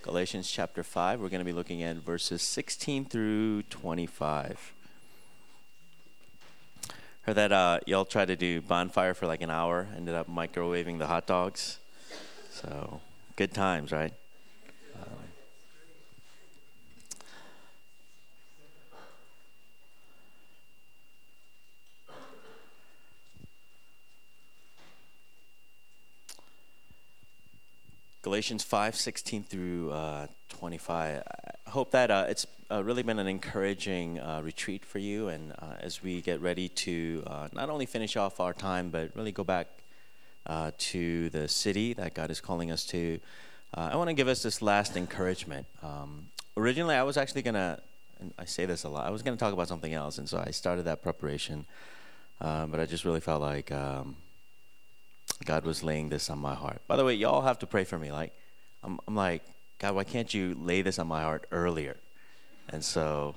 Galatians chapter 5. We're going to be looking at verses 16 through 25. Heard that y'all tried to do bonfire for like an hour, ended up microwaving the hot dogs. So, good times, right? Galatians 5, 16 through 25. I hope that it's really been an encouraging retreat for you. And as we get ready to not only finish off our time, but really go back to the city that God is calling us to, I want to give us this last encouragement. Originally, I was actually going to, and I say this a lot, I was going to talk about something else. And so I started that preparation. But I just really felt like God was laying this on my heart. By the way, y'all have to pray for me. Like, I'm like, God, why can't you lay this on my heart earlier? And so,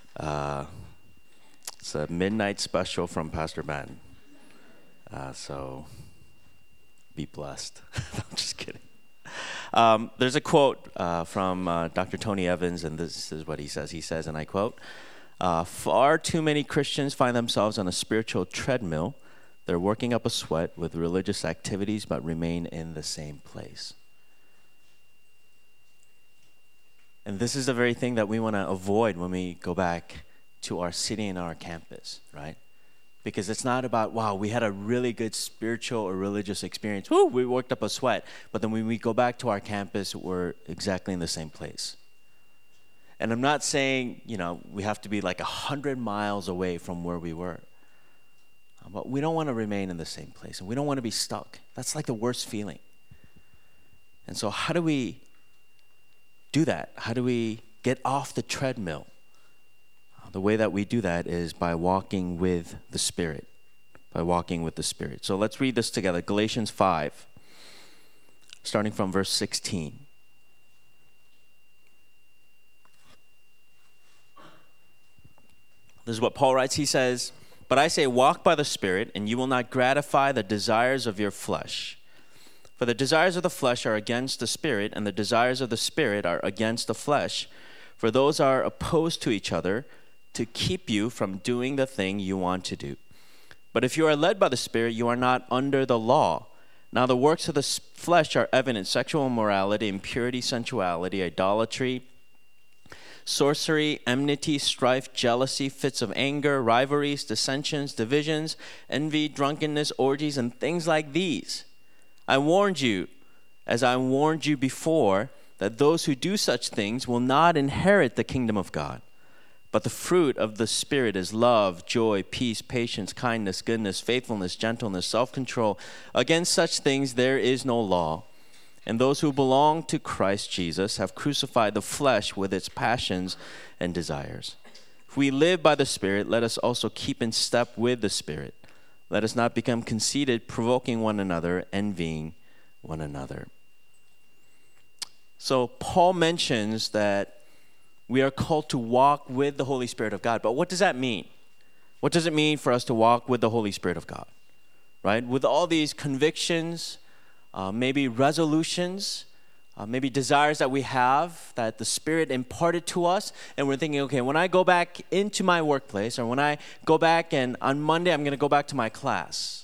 it's a midnight special from Pastor Ben. So, be blessed. I'm just kidding. There's a quote from Dr. Tony Evans, and this is what he says. He says, and I quote, "Far too many Christians find themselves on a spiritual treadmill. They're working up a sweat with religious activities, but remain in the same place." And this is the very thing that we want to avoid when we go back to our city and our campus, right? Because it's not about, wow, we had a really good spiritual or religious experience. Woo, we worked up a sweat. But then when we go back to our campus, we're exactly in the same place. And I'm not saying, we have to be like 100 miles away from where we were. But we don't want to remain in the same place, and we don't want to be stuck. That's like the worst feeling. And so how do we do that? How do we get off the treadmill? The way that we do that is by walking with the Spirit. By walking with the Spirit. So let's read this together. Galatians 5, starting from verse 16. This is what Paul writes. He says, "But I say, walk by the Spirit, and you will not gratify the desires of your flesh. For the desires of the flesh are against the Spirit, and the desires of the Spirit are against the flesh. For those are opposed to each other to keep you from doing the thing you want to do. But if you are led by the Spirit, you are not under the law. Now the works of the flesh are evident: sexual immorality, impurity, sensuality, idolatry, sorcery, enmity, strife, jealousy, fits of anger, rivalries, dissensions, divisions, envy, drunkenness, orgies, and things like these. I warned you, as I warned you before, that those who do such things will not inherit the kingdom of God. But the fruit of the Spirit is love, joy, peace, patience, kindness, goodness, faithfulness, gentleness, self-control. Against such things there is no law. And those who belong to Christ Jesus have crucified the flesh with its passions and desires. If we live by the Spirit, let us also keep in step with the Spirit. Let us not become conceited, provoking one another, envying one another." So Paul mentions that we are called to walk with the Holy Spirit of God. But what does that mean? What does it mean for us to walk with the Holy Spirit of God? Right? With all these convictions, maybe resolutions, maybe desires that we have that the Spirit imparted to us, and we're thinking, okay, when I go back into my workplace, or when I go back and on Monday I'm going to go back to my class,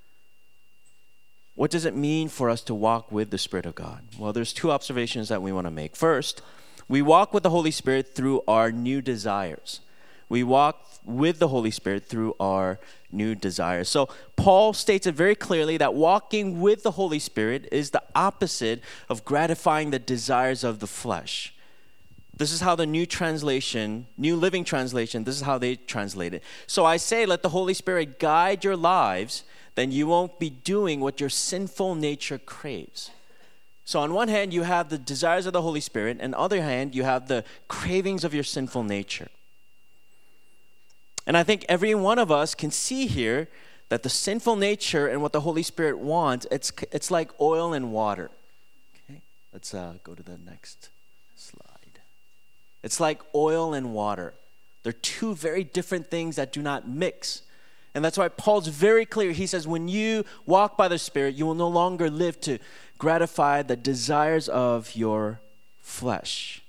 what does it mean for us to walk with the Spirit of God? Well, there's two observations that we want to make. First, we walk with the Holy Spirit through our new desires. We walk with the Holy Spirit through our new desires. So Paul states it very clearly that walking with the Holy Spirit is the opposite of gratifying the desires of the flesh. This is how the New Living Translation, this is how they translate it. "So I say, let the Holy Spirit guide your lives, then you won't be doing what your sinful nature craves." So on one hand, you have the desires of the Holy Spirit, and on the other hand, you have the cravings of your sinful nature. And I think every one of us can see here that the sinful nature and what the Holy Spirit wants, it's like oil and water. Okay, let's go to the next slide. It's like oil and water. They're two very different things that do not mix. And that's why Paul's very clear. He says, when you walk by the Spirit, you will no longer live to gratify the desires of your flesh.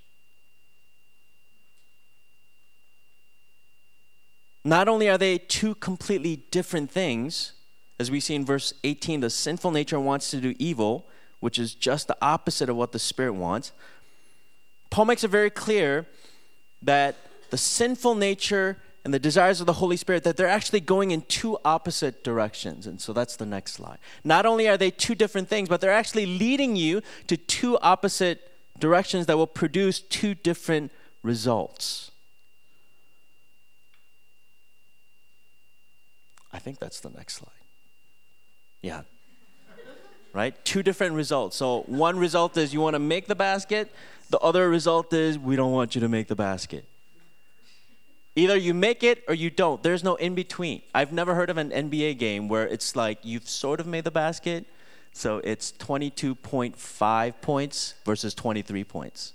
Not only are they two completely different things, as we see in verse 18, the sinful nature wants to do evil, which is just the opposite of what the Spirit wants. Paul makes it very clear that the sinful nature and the desires of the Holy Spirit, that they're actually going in two opposite directions. And so that's the next slide. Not only are they two different things, but they're actually leading you to two opposite directions that will produce two different results. I think that's the next slide. Yeah. Right? Two different results. So one result is you want to make the basket. The other result is we don't want you to make the basket. Either you make it or you don't. There's no in between. I've never heard of an NBA game where it's like you've sort of made the basket, so it's 22.5 points versus 23 points.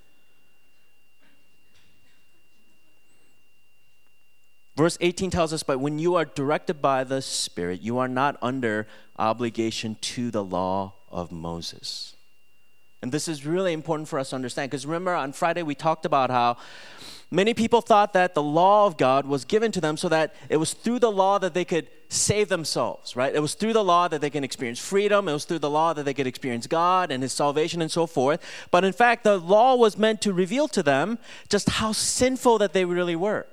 Verse 18 tells us, but when you are directed by the Spirit, you are not under obligation to the law of Moses. And this is really important for us to understand, because remember on Friday we talked about how many people thought that the law of God was given to them so that it was through the law that they could save themselves, right? It was through the law that they can experience freedom. It was through the law that they could experience God and His salvation and so forth. But in fact, the law was meant to reveal to them just how sinful that they really were.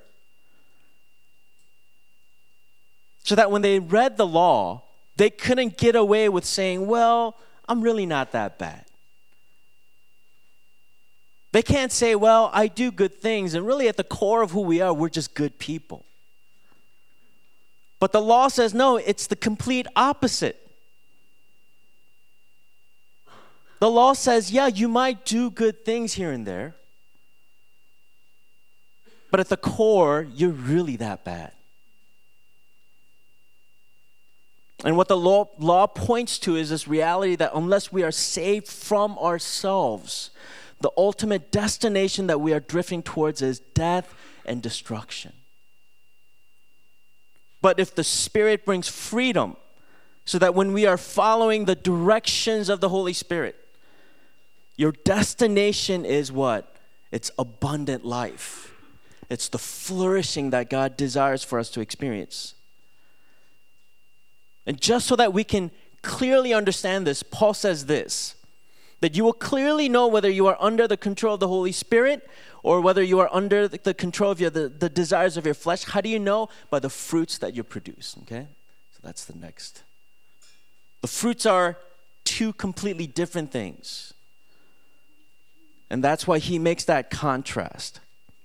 So that when they read the law, they couldn't get away with saying, well, I'm really not that bad. They can't say, well, I do good things, and really at the core of who we are, we're just good people. But the law says, no, it's the complete opposite. The law says, yeah, you might do good things here and there, but at the core, you're really that bad. And what the law points to is this reality that unless we are saved from ourselves, the ultimate destination that we are drifting towards is death and destruction. But if the Spirit brings freedom, so that when we are following the directions of the Holy Spirit, your destination is what? It's abundant life. It's the flourishing that God desires for us to experience. And just so that we can clearly understand this, Paul says this, that you will clearly know whether you are under the control of the Holy Spirit or whether you are under the control of the desires of your flesh. How do you know? By the fruits that you produce, okay? So that's the next. The fruits are two completely different things. And that's why he makes that contrast.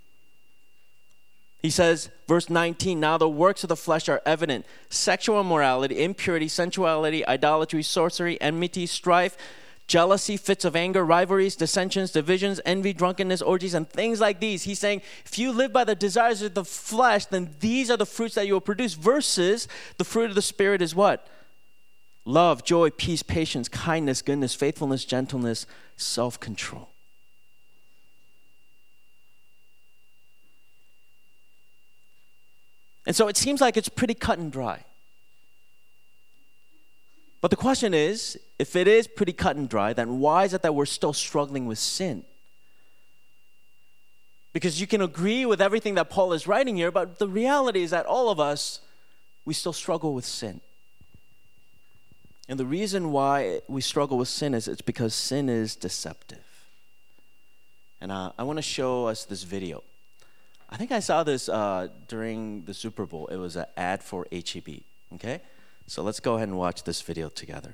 He says, verse 19, now the works of the flesh are evident: sexual immorality, impurity, sensuality, idolatry, sorcery, enmity, strife, jealousy, fits of anger, rivalries, dissensions, divisions, envy, drunkenness, orgies, and things like these. He's saying, if you live by the desires of the flesh, then these are the fruits that you will produce, versus the fruit of the Spirit is what? Love, joy, peace, patience, kindness, goodness, faithfulness, gentleness, self-control. And so it seems like it's pretty cut and dry. But the question is, if it is pretty cut and dry, then why is it that we're still struggling with sin? Because you can agree with everything that Paul is writing here, but the reality is that all of us, we still struggle with sin. And the reason why we struggle with sin is it's because sin is deceptive. And I want to show us this video. I think I saw this during the Super Bowl. It was an ad for H-E-B, okay? So let's go ahead and watch this video together.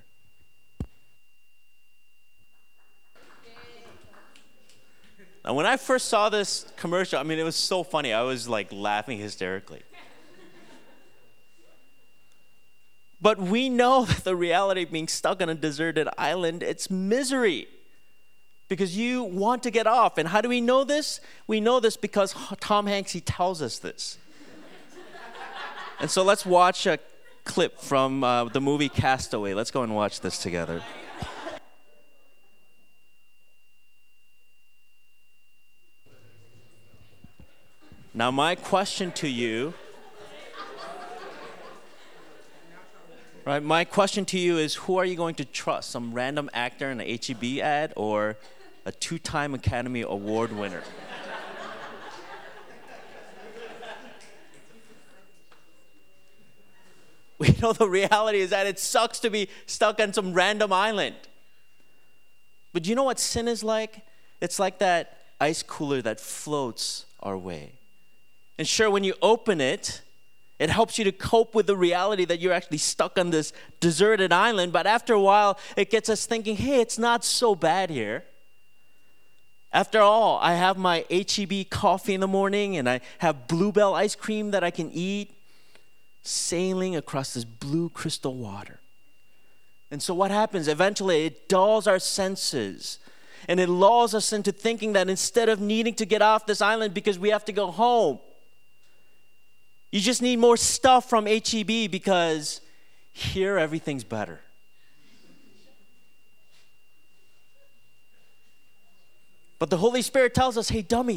Now, when I first saw this commercial, I mean, it was so funny. I was like laughing hysterically. But we know that the reality of being stuck on a deserted island, it's misery. Because you want to get off. And how do we know this? We know this because Tom Hanks, he tells us this. And so let's watch a clip from the movie Castaway. Let's go and watch this together. Now, my question to you, right? My question to you is, who are you going to trust? Some random actor in an H-E-B ad or a 2-time Academy Award winner. We know the reality is that it sucks to be stuck on some random island. But you know what sin is like? It's like that ice cooler that floats our way. And sure, when you open it, it helps you to cope with the reality that you're actually stuck on this deserted island. But after a while, it gets us thinking, hey, it's not so bad here. After all, I have my H-E-B coffee in the morning, and I have Bluebell ice cream that I can eat, sailing across this blue crystal water. And so what happens? Eventually, it dulls our senses. And it lulls us into thinking that instead of needing to get off this island because we have to go home, you just need more stuff from H-E-B because here everything's better. But the Holy Spirit tells us, hey, dummy,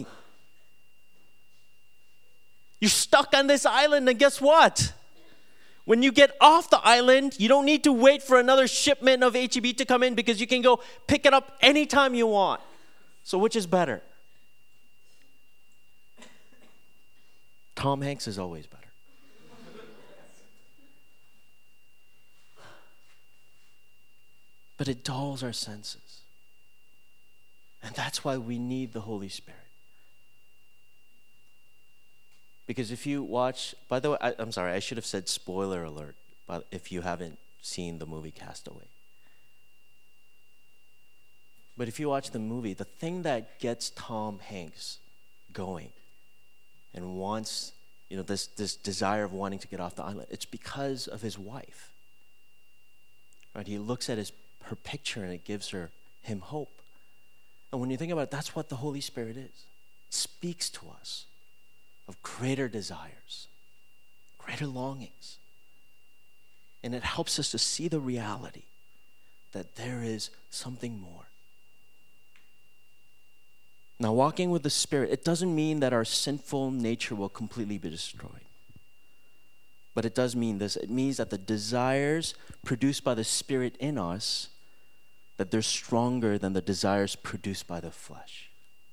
you're stuck on this island, and guess what? When you get off the island, you don't need to wait for another shipment of H-E-B to come in because you can go pick it up anytime you want. So which is better? Tom Hanks is always better. But it dulls our senses. And that's why we need the Holy Spirit. Because if you watch, by the way, I'm sorry, I should have said spoiler alert, but if you haven't seen the movie Castaway. But if you watch the movie, the thing that gets Tom Hanks going and wants, this desire of wanting to get off the island, it's because of his wife. Right? He looks at her picture and it gives him hope. And when you think about it, that's what the Holy Spirit is. It speaks to us of greater desires, greater longings. And it helps us to see the reality that there is something more. Now, walking with the Spirit, it doesn't mean that our sinful nature will completely be destroyed. But it does mean this. It means that the desires produced by the Spirit in us, that they're stronger than the desires produced by the flesh.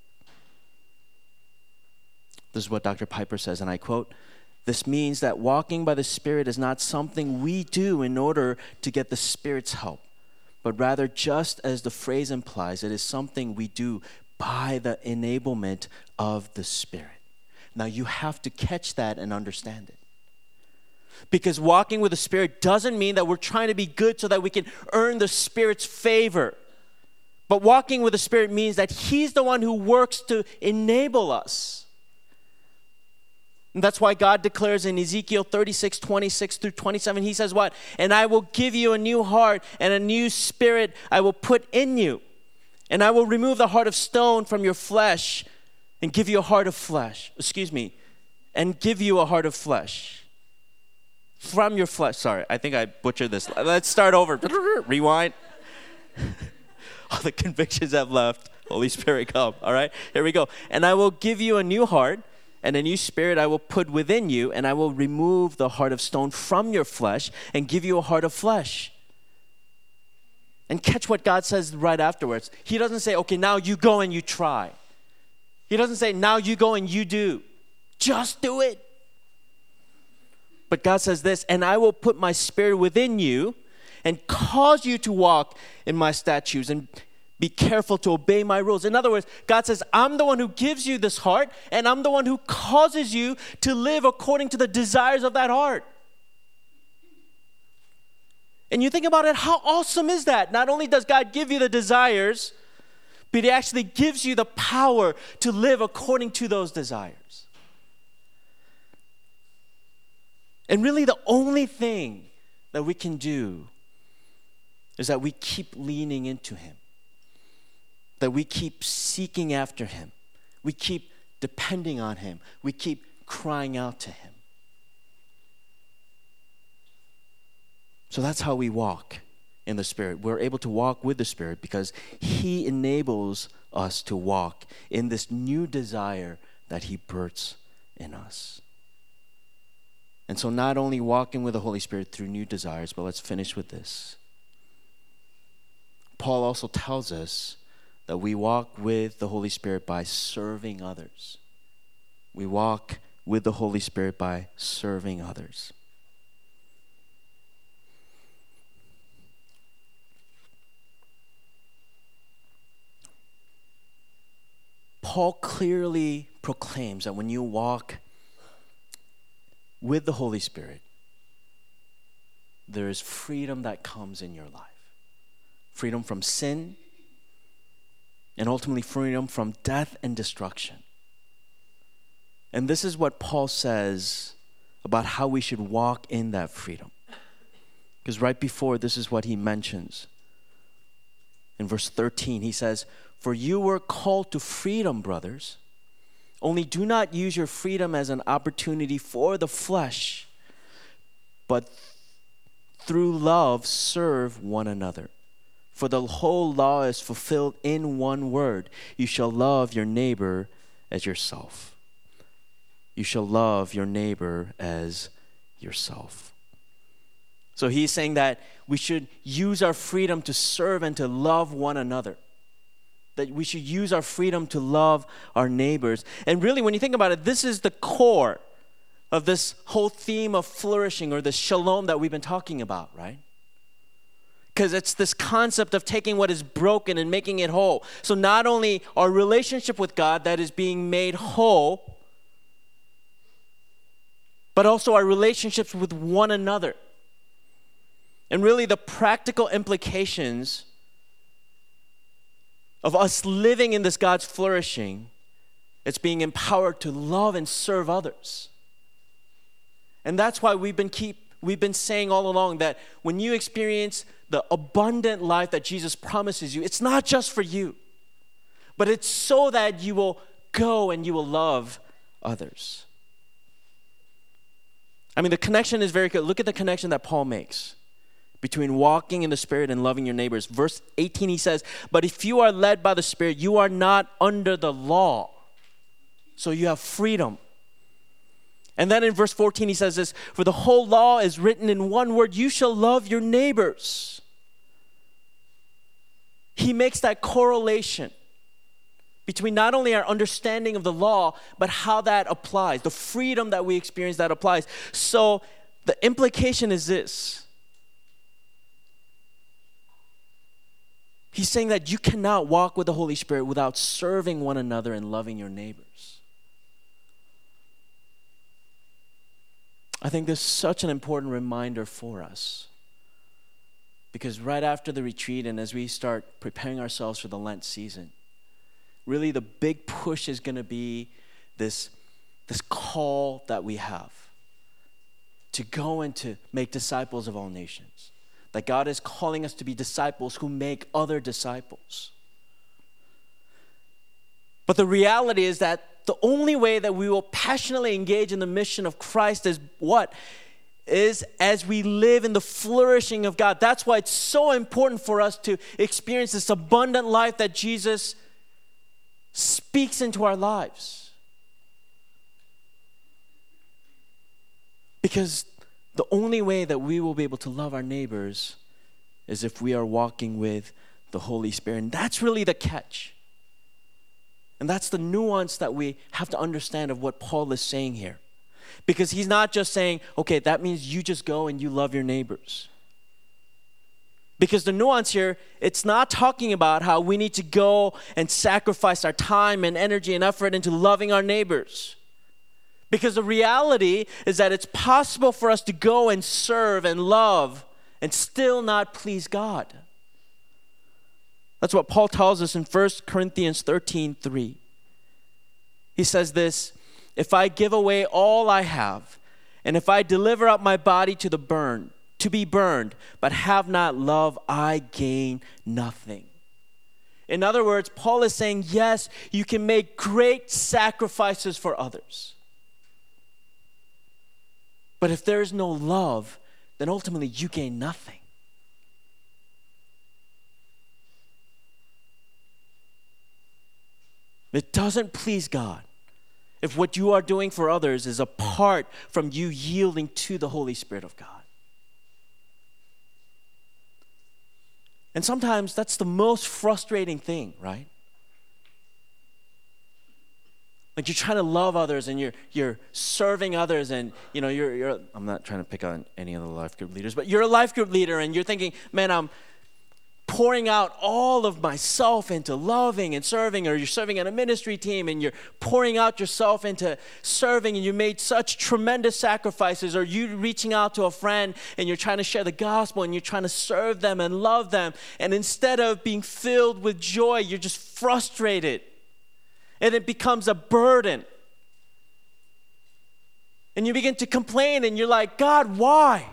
This is what Dr. Piper says, and I quote, "This means that walking by the Spirit is not something we do in order to get the Spirit's help, but rather, just as the phrase implies, it is something we do by the enablement of the Spirit." Now, you have to catch that and understand it. Because walking with the Spirit doesn't mean that we're trying to be good so that we can earn the Spirit's favor. But walking with the Spirit means that He's the one who works to enable us. And that's why God declares in Ezekiel 36, 26 through 27, He says what? "And I will give you a new heart, and a new spirit I will put in you. And I will remove the heart of stone from your flesh and give you a heart of flesh." And give you a heart of flesh. From your flesh. Sorry, I think I butchered this. Let's start over. Rewind. All the convictions I've left. Holy Spirit, come. All right, here we go. "And I will give you a new heart, and a new spirit I will put within you, and I will remove the heart of stone from your flesh and give you a heart of flesh." And catch what God says right afterwards. He doesn't say, okay, now you go and you try. He doesn't say, now you go and you do. Just do it. But God says this, "And I will put my spirit within you and cause you to walk in my statutes and be careful to obey my rules." In other words, God says, I'm the one who gives you this heart, and I'm the one who causes you to live according to the desires of that heart. And you think about it, how awesome is that? Not only does God give you the desires, but He actually gives you the power to live according to those desires. And really the only thing that we can do is that we keep leaning into Him. That we keep seeking after Him. We keep depending on Him. We keep crying out to Him. So that's how we walk in the Spirit. We're able to walk with the Spirit because He enables us to walk in this new desire that He births in us. And so not only walking with the Holy Spirit through new desires, but let's finish with this. Paul also tells us that we walk with the Holy Spirit by serving others. We walk with the Holy Spirit by serving others. Paul clearly proclaims that when you walk with the Holy Spirit, there is freedom that comes in your life. Freedom from sin, and ultimately freedom from death and destruction. And this is what Paul says about how we should walk in that freedom. Because right before, this is what he mentions. In verse 13, he says, "For you were called to freedom, brothers. Only do not use your freedom as an opportunity for the flesh, but through love serve one another. For the whole law is fulfilled in one word: you shall love your neighbor as yourself." You shall love your neighbor as yourself. So he's saying that we should use our freedom to serve and to love one another. That we should use our freedom to love our neighbors. And really, when you think about it, this is the core of this whole theme of flourishing, or the shalom that we've been talking about, right? Because it's this concept of taking what is broken and making it whole. So not only our relationship with God that is being made whole, but also our relationships with one another. And really the practical implications of us living in this God's flourishing, it's being empowered to love and serve others. And that's why we've been saying all along that when you experience the abundant life that Jesus promises you, it's not just for you, but it's so that you will go and you will love others. I mean, the connection is very good. Look at the connection that Paul makes between walking in the Spirit and loving your neighbors. Verse 18, he says, "But if you are led by the Spirit, you are not under the law." So you have freedom. And then in verse 14, he says this, "For the whole law is written in one word: you shall love your neighbors." He makes that correlation between not only our understanding of the law, but how that applies, the freedom that we experience that applies. So the implication is this. He's saying that you cannot walk with the Holy Spirit without serving one another and loving your neighbors. I think this is such an important reminder for us. Because right after the retreat and as we start preparing ourselves for the Lent season, really the big push is going to be this call that we have to go and to make disciples of all nations. That God is calling us to be disciples who make other disciples. But the reality is that the only way that we will passionately engage in the mission of Christ is what? Is as we live in the flourishing of God. That's why it's so important for us to experience this abundant life that Jesus speaks into our lives. Because the only way that we will be able to love our neighbors is if we are walking with the Holy Spirit. And that's really the catch. And that's the nuance that we have to understand of what Paul is saying here. Because he's not just saying, okay, that means you just go and you love your neighbors. Because the nuance here, it's not talking about how we need to go and sacrifice our time and energy and effort into loving our neighbors. Because the reality is that it's possible for us to go and serve and love and still not please God. That's what Paul tells us in 1 Corinthians 13:3. He says this, "If I give away all I have, and if I deliver up my body to be burned, but have not love, I gain nothing." In other words, Paul is saying, yes, you can make great sacrifices for others. But if there is no love, then ultimately you gain nothing. It doesn't please God if what you are doing for others is apart from you yielding to the Holy Spirit of God. And sometimes that's the most frustrating thing, right? Like you're trying to love others and you're serving others and you're I'm not trying to pick on any of the life group leaders, but you're a life group leader and you're thinking, man, I'm pouring out all of myself into loving and serving, or you're serving on a ministry team and you're pouring out yourself into serving and you made such tremendous sacrifices, or you reaching out to a friend and you're trying to share the gospel and you're trying to serve them and love them, and instead of being filled with joy, you're just frustrated and it becomes a burden. And you begin to complain and you're like, God, why?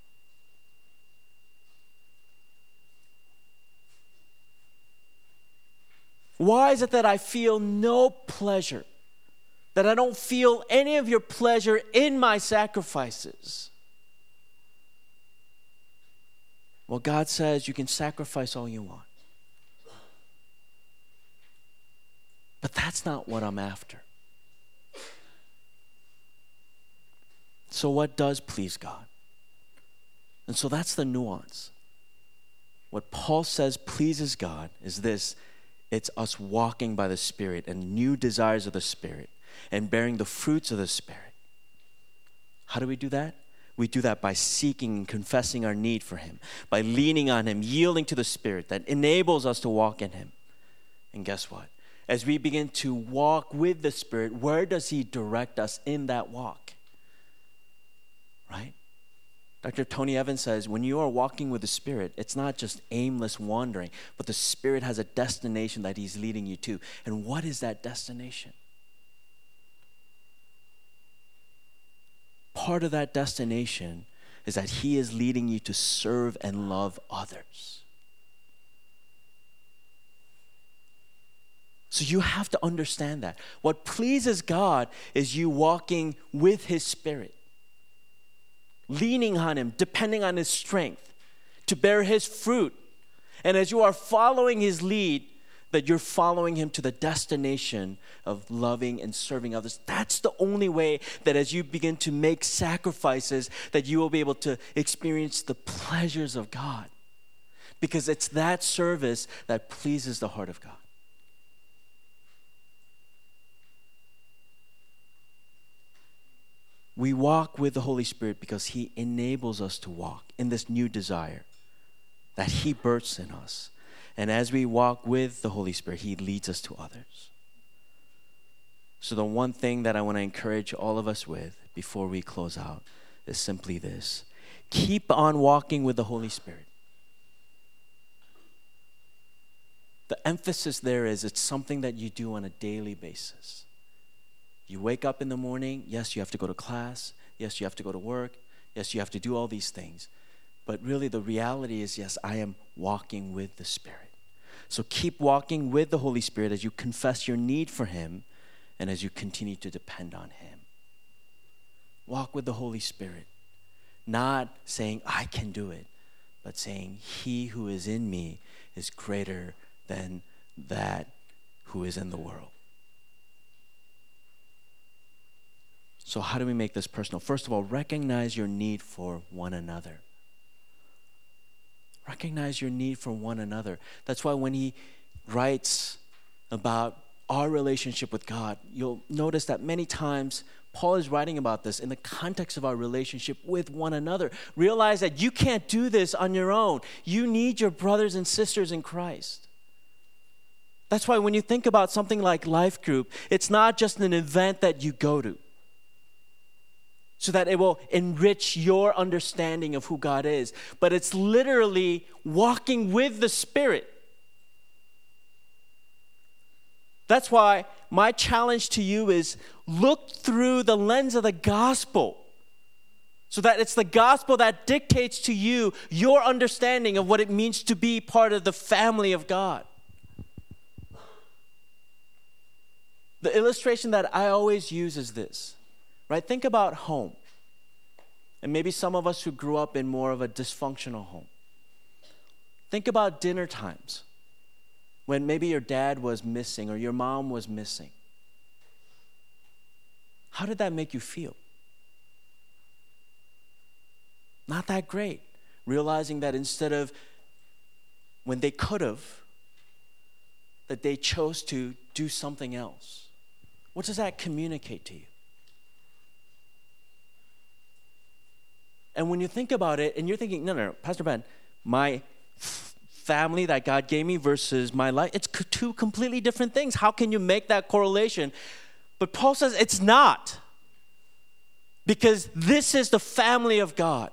Why is it that I feel no pleasure? That I don't feel any of your pleasure in my sacrifices? Well, God says you can sacrifice all you want. But that's not what I'm after. So what does please God? And so that's the nuance. What Paul says pleases God is this: it's us walking by the Spirit and new desires of the Spirit and bearing the fruits of the Spirit. How do we do that? We do that by seeking and confessing our need for Him, by leaning on Him, yielding to the Spirit that enables us to walk in Him. And guess what? As we begin to walk with the Spirit, where does He direct us in that walk? Right? Dr. Tony Evans says, when you are walking with the Spirit, it's not just aimless wandering, but the Spirit has a destination that He's leading you to. And what is that destination? Part of that destination is that He is leading you to serve and love others. So you have to understand that. What pleases God is you walking with His Spirit, leaning on Him, depending on His strength to bear His fruit. And as you are following His lead, that you're following Him to the destination of loving and serving others. That's the only way that as you begin to make sacrifices, that you will be able to experience the pleasures of God. Because it's that service that pleases the heart of God. We walk with the Holy Spirit because He enables us to walk in this new desire that He births in us. And as we walk with the Holy Spirit, He leads us to others. So the one thing that I want to encourage all of us with before we close out is simply this: keep on walking with the Holy Spirit. The emphasis there is it's something that you do on a daily basis. You wake up in the morning, yes, you have to go to class, yes, you have to go to work, yes, you have to do all these things. But really the reality is, yes, I am walking with the Spirit. So keep walking with the Holy Spirit as you confess your need for Him and as you continue to depend on Him. Walk with the Holy Spirit, not saying, I can do it, but saying, He who is in me is greater than that who is in the world. So how do we make this personal? First of all, recognize your need for one another. Recognize your need for one another. That's why when he writes about our relationship with God, you'll notice that many times Paul is writing about this in the context of our relationship with one another. Realize that you can't do this on your own. You need your brothers and sisters in Christ. That's why when you think about something like Life Group, it's not just an event that you go to, so that it will enrich your understanding of who God is. But it's literally walking with the Spirit. That's why my challenge to you is look through the lens of the gospel, so that it's the gospel that dictates to you your understanding of what it means to be part of the family of God. The illustration that I always use is this. Right? Think about home. And maybe some of us who grew up in more of a dysfunctional home. Think about dinner times when maybe your dad was missing or your mom was missing. How did that make you feel? Not that great. Realizing that instead of when they could have, that they chose to do something else. What does that communicate to you? And when you think about it, and you're thinking, no, Pastor Ben, my family that God gave me versus my life, it's two completely different things. How can you make that correlation? But Paul says it's not. Because this is the family of God.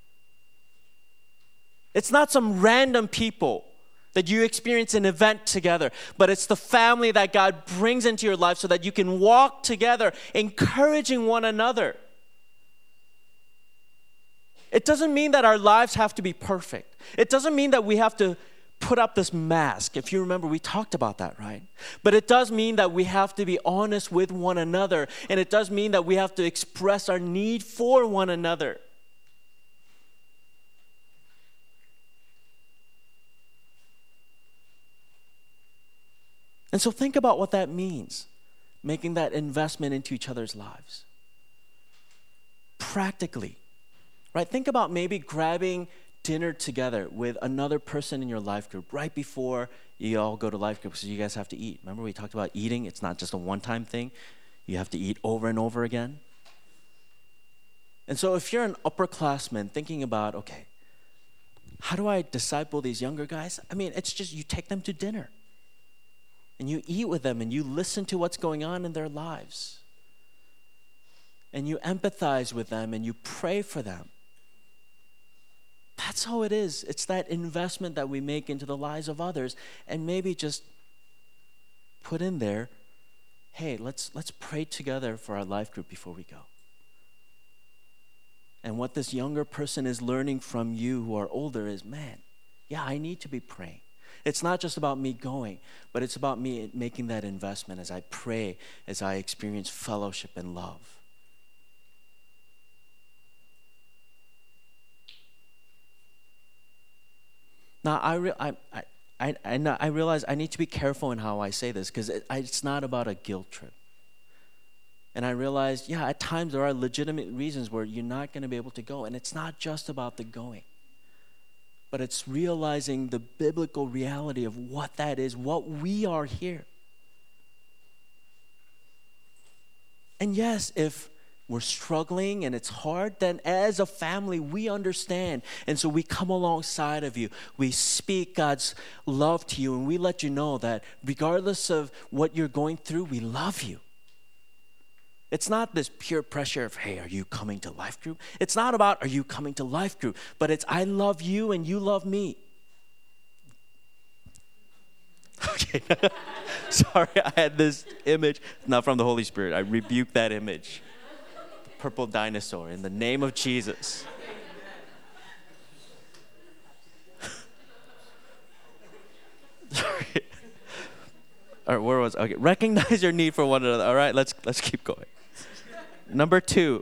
It's not some random people that you experience an event together, but it's the family that God brings into your life so that you can walk together, encouraging one another. It doesn't mean that our lives have to be perfect. It doesn't mean that we have to put up this mask. If you remember, we talked about that, right? But it does mean that we have to be honest with one another, and it does mean that we have to express our need for one another. And so think about what that means, making that investment into each other's lives. Practically, right? Think about maybe grabbing dinner together with another person in your life group right before you all go to life group, so you guys have to eat. Remember we talked about eating? It's not just a one-time thing. You have to eat over and over again. And so if you're an upperclassman thinking about, okay, how do I disciple these younger guys? I mean, it's just you take them to dinner. And you eat with them and you listen to what's going on in their lives. And you empathize with them and you pray for them. That's how it is. It's that investment that we make into the lives of others, and maybe just put in there, hey, let's pray together for our life group before we go. And what this younger person is learning from you who are older is, man, yeah, I need to be praying. It's not just about me going, but it's about me making that investment as I pray, as I experience fellowship and love. Now, I realize I need to be careful in how I say this, because it's not about a guilt trip. And I realized, yeah, at times there are legitimate reasons where you're not going to be able to go. And it's not just about the going, but it's realizing the biblical reality of what that is, what we are here. And yes, if we're struggling and it's hard, then as a family, we understand. And so we come alongside of you. We speak God's love to you, and we let you know that regardless of what you're going through, we love you. It's not this pure pressure of, hey, are you coming to life group? It's not about, are you coming to life group? But it's, I love you and you love me. Okay. Sorry, I had this image, not from the Holy Spirit. I rebuke that image. Purple dinosaur, in the name of Jesus. Sorry. All right, where was I? Okay, recognize your need for one another. All right, let's keep going. Number 2,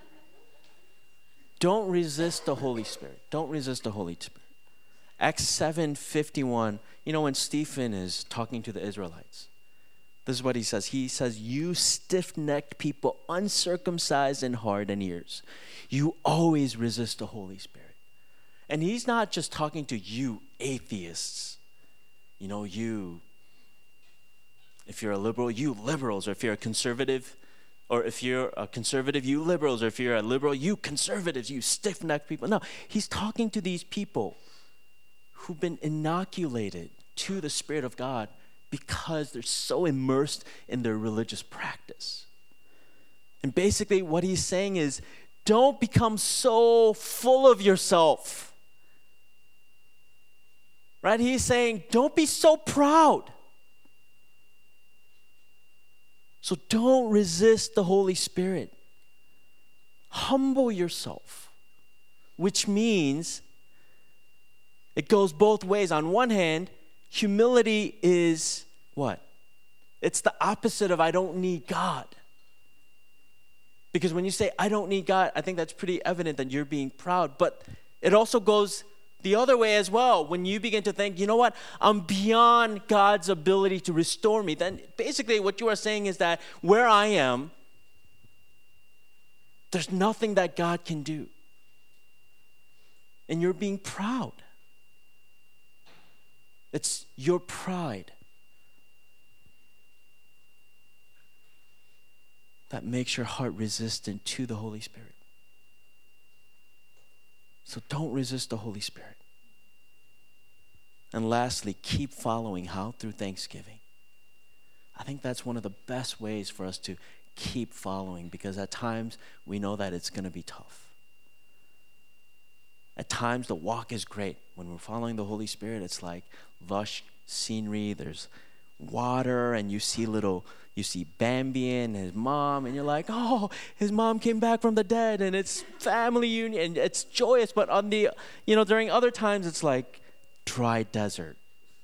don't resist the Holy Spirit. Don't resist the Holy Spirit. Acts 7:51, when Stephen is talking to the Israelites, this is what he says. He says, you stiff-necked people, uncircumcised in heart and ears, you always resist the Holy Spirit. And he's not just talking to you atheists. You, if you're a liberal, you liberals, or if you're a conservative, or if you're a conservative, you liberals, or if you're a liberal, you conservatives, you stiff-necked people. No, he's talking to these people who've been inoculated to the Spirit of God because they're so immersed in their religious practice. And basically what he's saying is, don't become so full of yourself. Right? He's saying, don't be so proud. So don't resist the Holy Spirit. Humble yourself, which means it goes both ways. On one hand, humility is what? It's the opposite of I don't need God. Because when you say I don't need God, I think that's pretty evident that you're being proud. But it also goes the other way as well. When you begin to think, you know what? I'm beyond God's ability to restore me. Then basically what you are saying is that where I am, there's nothing that God can do. And you're being proud. It's your pride. that makes your heart resistant to the Holy Spirit. So don't resist the Holy Spirit. And lastly, keep following. How? Through thanksgiving. I think that's one of the best ways for us to keep following, because at times we know that it's going to be tough. At times the walk is great. When we're following the Holy Spirit, it's like lush scenery. There's water, and you see Bambi and his mom, and you're like, oh, his mom came back from the dead, and it's family union, and it's joyous. But on the, during other times, it's like dry desert,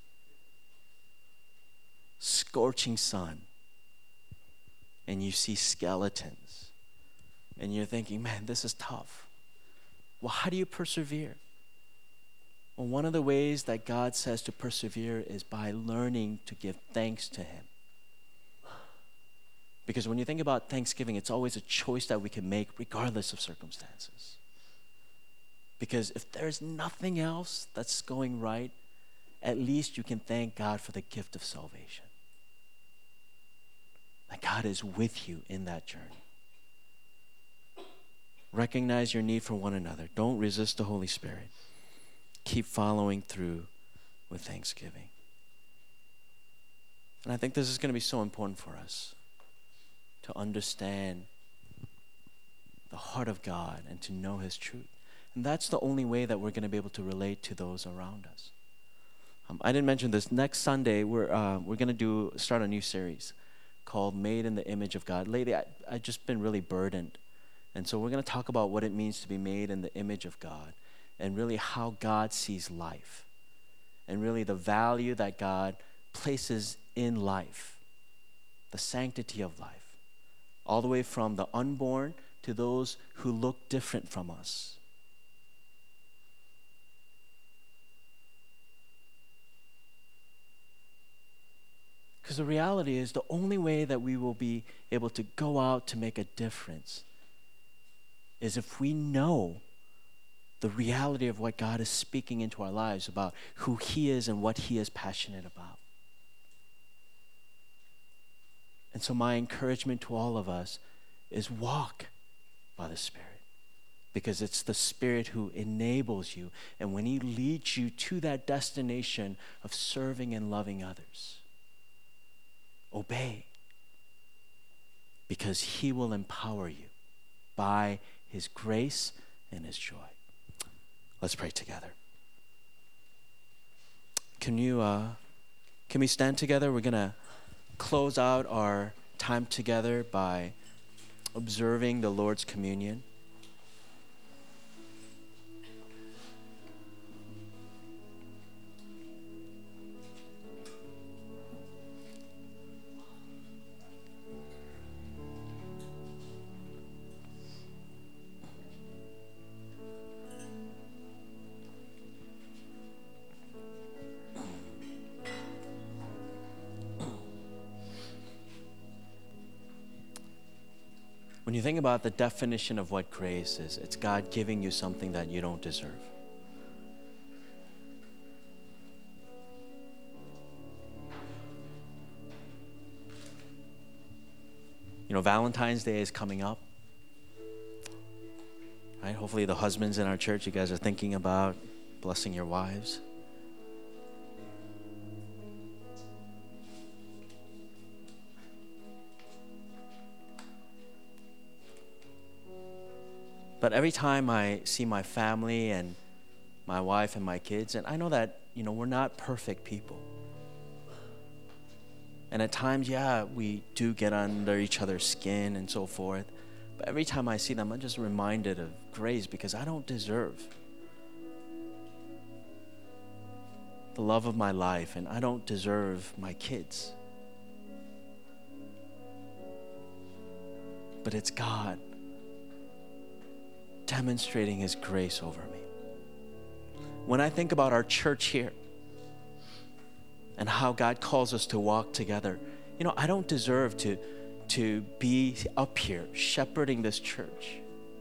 scorching sun, and you see skeletons, and you're thinking, man, this is tough. Well, how do you persevere? Well, one of the ways that God says to persevere is by learning to give thanks to Him. Because when you think about Thanksgiving, it's always a choice that we can make regardless of circumstances. Because if there's nothing else that's going right, at least you can thank God for the gift of salvation. That God is with you in that journey. Recognize your need for one another. Don't resist the Holy Spirit. Keep following through with thanksgiving. And I think this is going to be so important for us to understand the heart of God and to know His truth. And that's the only way that we're going to be able to relate to those around us. I didn't mention this. Next Sunday, we're going to start a new series called Made in the Image of God. Lately, I've just been really burdened. And so we're going to talk about what it means to be made in the image of God, and really how God sees life, and really the value that God places in life, the sanctity of life, all the way from the unborn to those who look different from us. Because the reality is, the only way that we will be able to go out to make a difference is if we know the reality of what God is speaking into our lives about who He is and what He is passionate about. And so my encouragement to all of us is walk by the Spirit, because it's the Spirit who enables you, and when He leads you to that destination of serving and loving others, obey, because He will empower you by His grace and His joy. Let's pray together. Can we stand together? We're going to close out our time together by observing the Lord's communion. When you think about the definition of what grace is, it's God giving you something that you don't deserve. Valentine's Day is coming up. Right? Hopefully the husbands in our church, you guys are thinking about blessing your wives. But every time I see my family and my wife and my kids, and I know that, we're not perfect people. And at times, we do get under each other's skin and so forth. But every time I see them, I'm just reminded of grace, because I don't deserve the love of my life, and I don't deserve my kids. But it's God demonstrating His grace over me. When I think about our church here and how God calls us to walk together, I don't deserve to be up here shepherding this church.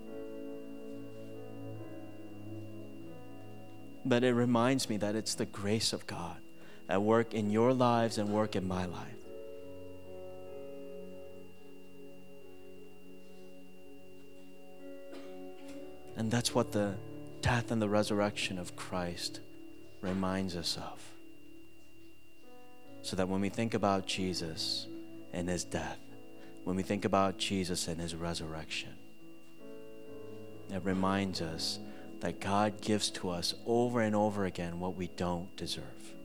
But it reminds me that it's the grace of God at work in your lives and work in my life. And that's what the death and the resurrection of Christ reminds us of. So that when we think about Jesus and his death, when we think about Jesus and his resurrection, it reminds us that God gives to us over and over again what we don't deserve.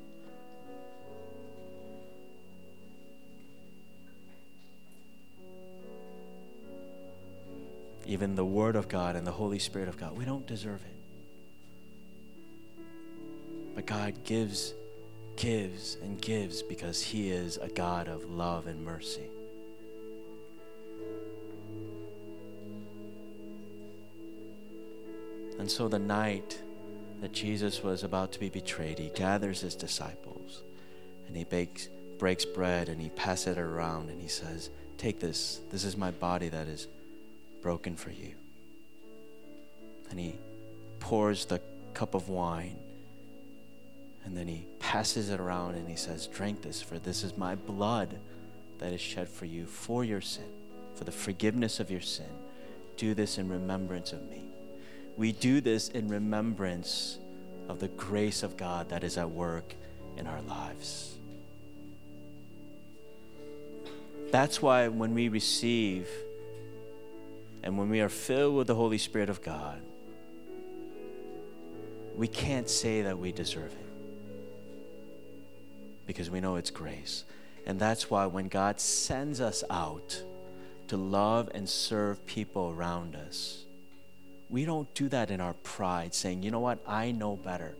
Even the Word of God and the Holy Spirit of God, we don't deserve it. But God gives and gives because he is a God of love and mercy. And so the night that Jesus was about to be betrayed, he gathers his disciples and he breaks bread and he passes it around and he says, "Take this. This is my body that is broken for you." And he pours the cup of wine and then he passes it around and he says, "Drink this, for this is my blood that is shed for you for your sin, for the forgiveness of your sin. Do this in remembrance of me." We do this in remembrance of the grace of God that is at work in our lives. That's why when we receive and when we are filled with the Holy Spirit of God, we can't say that we deserve it, because we know it's grace. And that's why when God sends us out to love and serve people around us, we don't do that in our pride, saying, "You know what, I know better,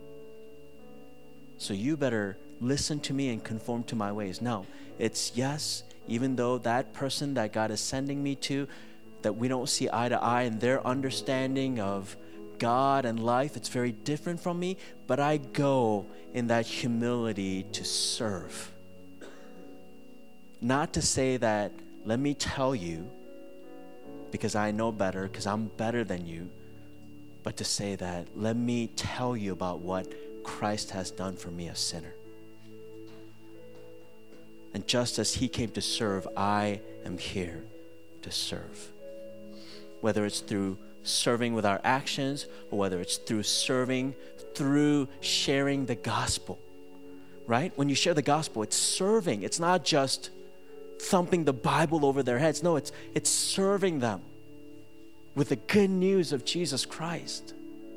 so you better listen to me and conform to my ways." No, it's yes, even though that person that God is sending me to, that we don't see eye to eye, and their understanding of God and life, it's very different from me, but I go in that humility to serve. Not to say that, "Let me tell you, because I know better, because I'm better than you," but to say that, "Let me tell you about what Christ has done for me, a sinner. And just as he came to serve, I am here to serve." Whether it's through serving with our actions, or whether it's through serving, through sharing the gospel, right? When you share the gospel, it's serving. It's not just thumping the Bible over their heads. No, it's serving them with the good news of Jesus Christ.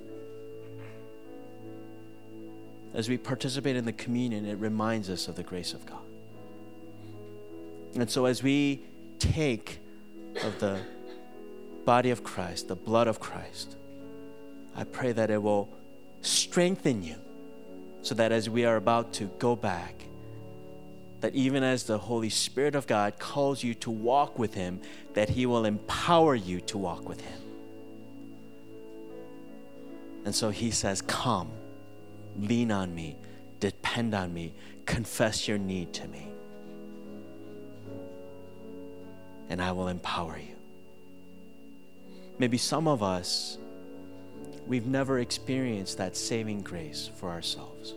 As we participate in the communion, it reminds us of the grace of God. And so as we take of the body of Christ, the blood of Christ, I pray that it will strengthen you, so that as we are about to go back, that even as the Holy Spirit of God calls you to walk with him, that he will empower you to walk with him. And so he says, "Come, lean on me, depend on me, confess your need to me, and I will empower you." Maybe some of us, we've never experienced that saving grace for ourselves.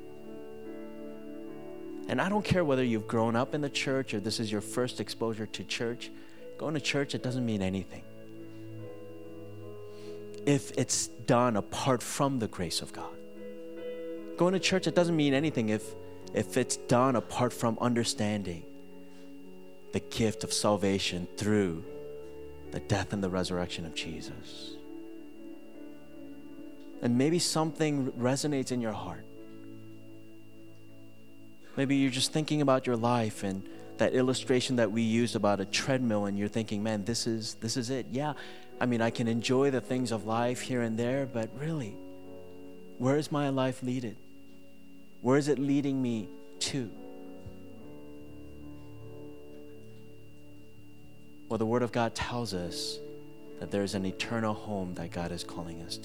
And I don't care whether you've grown up in the church or this is your first exposure to church. Going to church, it doesn't mean anything if it's done apart from the grace of God. Going to church, it doesn't mean anything if it's done apart from understanding the gift of salvation through the death and the resurrection of Jesus. And maybe something resonates in your heart. Maybe you're just thinking about your life and that illustration that we used about a treadmill, and you're thinking, "Man, this is it." Yeah, I mean, I can enjoy the things of life here and there, but really, where is my life leaded? Where is it leading me to? Well, the Word of God tells us that there's an eternal home that God is calling us to.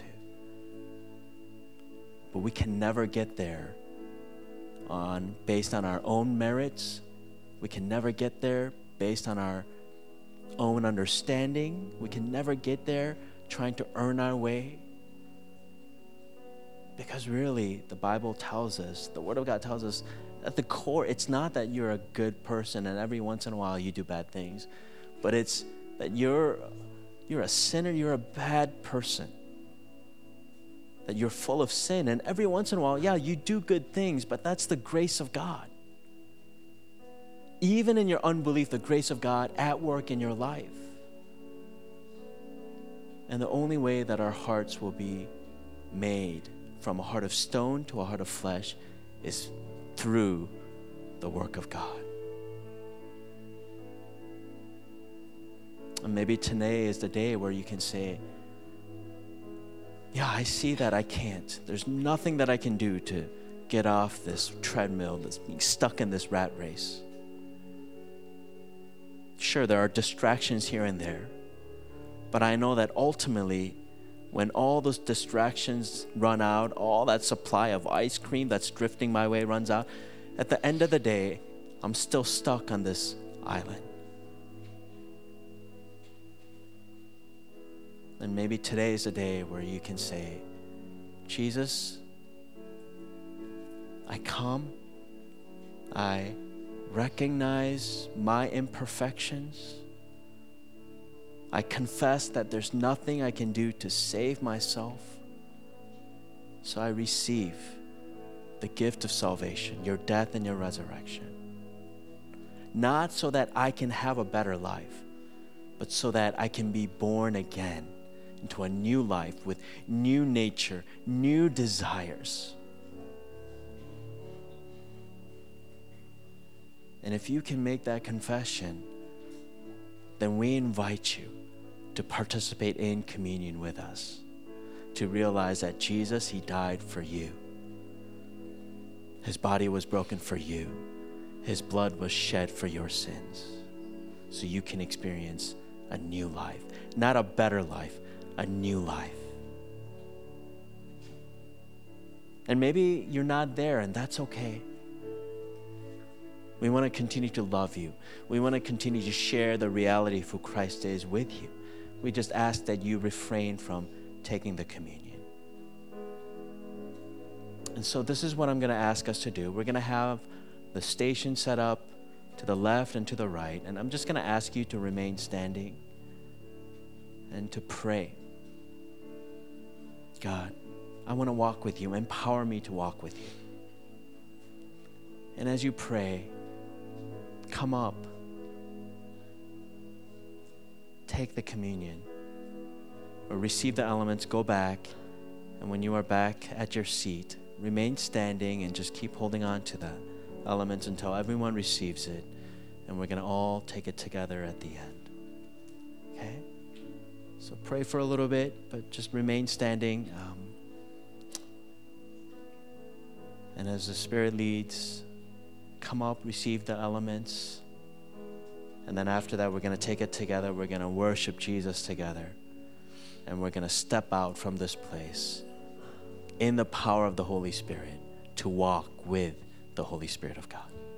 But we can never get there based on our own merits. We can never get there based on our own understanding. We can never get there trying to earn our way. Because really, the Bible tells us, the Word of God tells us, at the core, it's not that you're a good person and every once in a while you do bad things, but it's that you're You're a sinner. You're a bad person. That you're full of sin. And every once in a while, yeah, you do good things, but that's the grace of God. Even in your unbelief, the grace of God at work in your life. And the only way that our hearts will be made from a heart of stone to a heart of flesh is through the work of God. And maybe today is the day where you can say, yeah, I see that I can't. There's nothing that I can do to get off this treadmill that's being stuck in this rat race. Sure, there are distractions here and there, but I know that ultimately, when all those distractions run out, all that supply of ice cream that's drifting my way runs out, at the end of the day, I'm still stuck on this island. And maybe today is a day where you can say, Jesus, I come, I recognize my imperfections. I confess that there's nothing I can do to save myself. So I receive the gift of salvation, your death and your resurrection. Not so that I can have a better life, but so that I can be born again into a new life with new nature, new desires. And if you can make that confession, then we invite you to participate in communion with us, to realize that Jesus, he died for you. His body was broken for you. His blood was shed for your sins, so you can experience a new life, not a better life, a new life. And maybe you're not there, and that's okay. We want to continue to love you. We want to continue to share the reality of who Christ is with you. We just ask that you refrain from taking the communion. And so this is what I'm going to ask us to do. We're going to have the station set up to the left and to the right. And I'm just going to ask you to remain standing and to pray. God, I want to walk with you. Empower me to walk with you. And as you pray, come up. Take the communion. Or receive the elements, go back. And when you are back at your seat, remain standing and just keep holding on to the elements until everyone receives it. And we're going to all take it together at the end. Okay? So pray for a little bit, but just remain standing. And as the Spirit leads, come up, receive the elements. And then after that, we're going to take it together. We're going to worship Jesus together. And we're going to step out from this place in the power of the Holy Spirit to walk with the Holy Spirit of God.